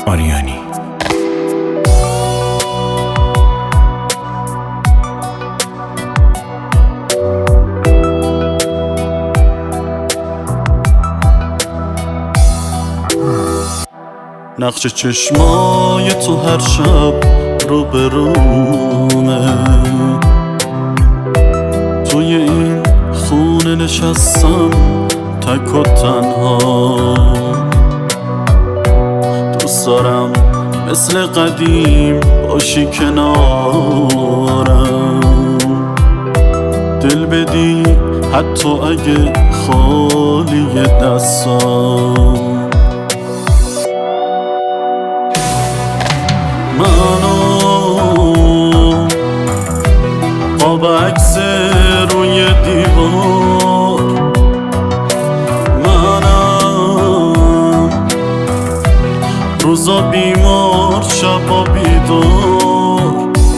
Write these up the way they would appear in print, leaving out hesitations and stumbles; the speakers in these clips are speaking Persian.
آریانی. نقش چشمای تو هر شب رو به رومه، توی این خونه نشستم تک و تنها. دوست دارم مثل قدیم باشی کنارم، دل بدی حتی اگه خالی دستام. منو قاب عکس روی دیوار، منم روزا بیمار شبا بیدار.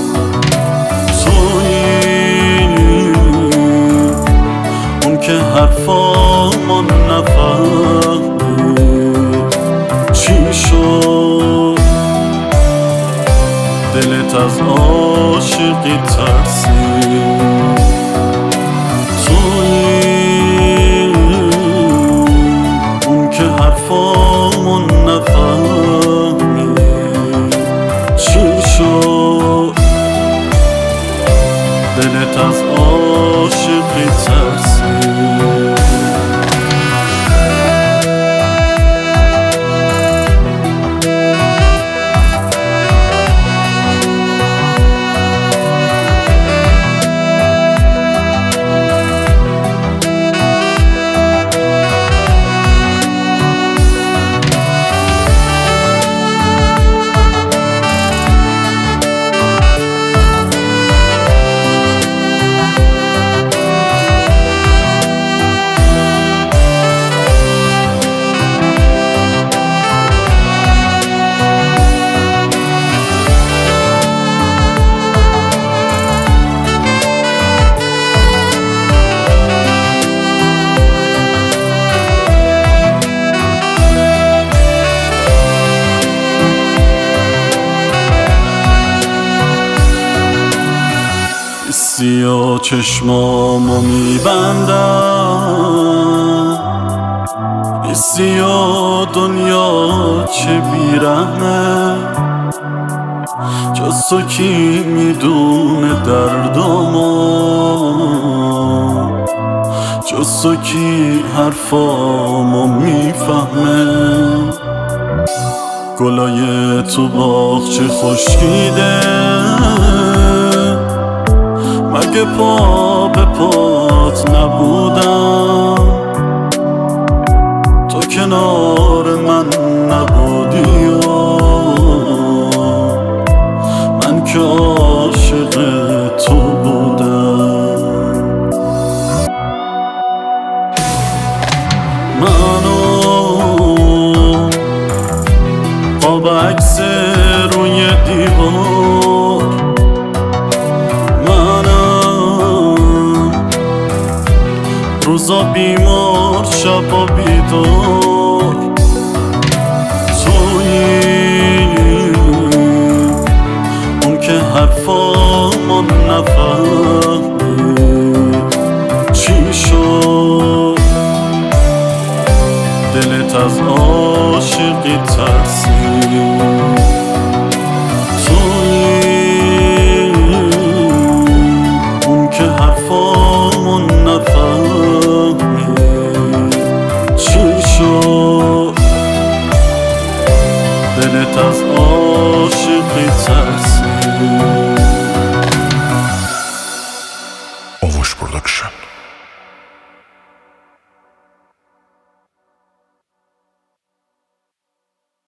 تویی اون که حرفامو نفهمی چی شد، دلت از عاشقی ترسید. تویی اون که حرفامو نفهمی چی شد، دلت از عاشقی ترسید. سیاه چشمامو میبندم، سیاه دنیا چه بیرحمه، جز تو کی میدونه دردامو، جز تو کی حرفامو میفهمه. گلای تو باغچه خشکیده، مگه پا به پات نبودم، تو کنار من نبودی و من که عاشق تو بودم. منو قاب عکس روی دیوار، روزا بیمار شبا بیدار. تویی اون که حرفامو نفهمی چی شد، دلت از عاشقی ترسید. تویی اون که حرفامو نفهمی چی شد، دلت از عاشقی ترسید.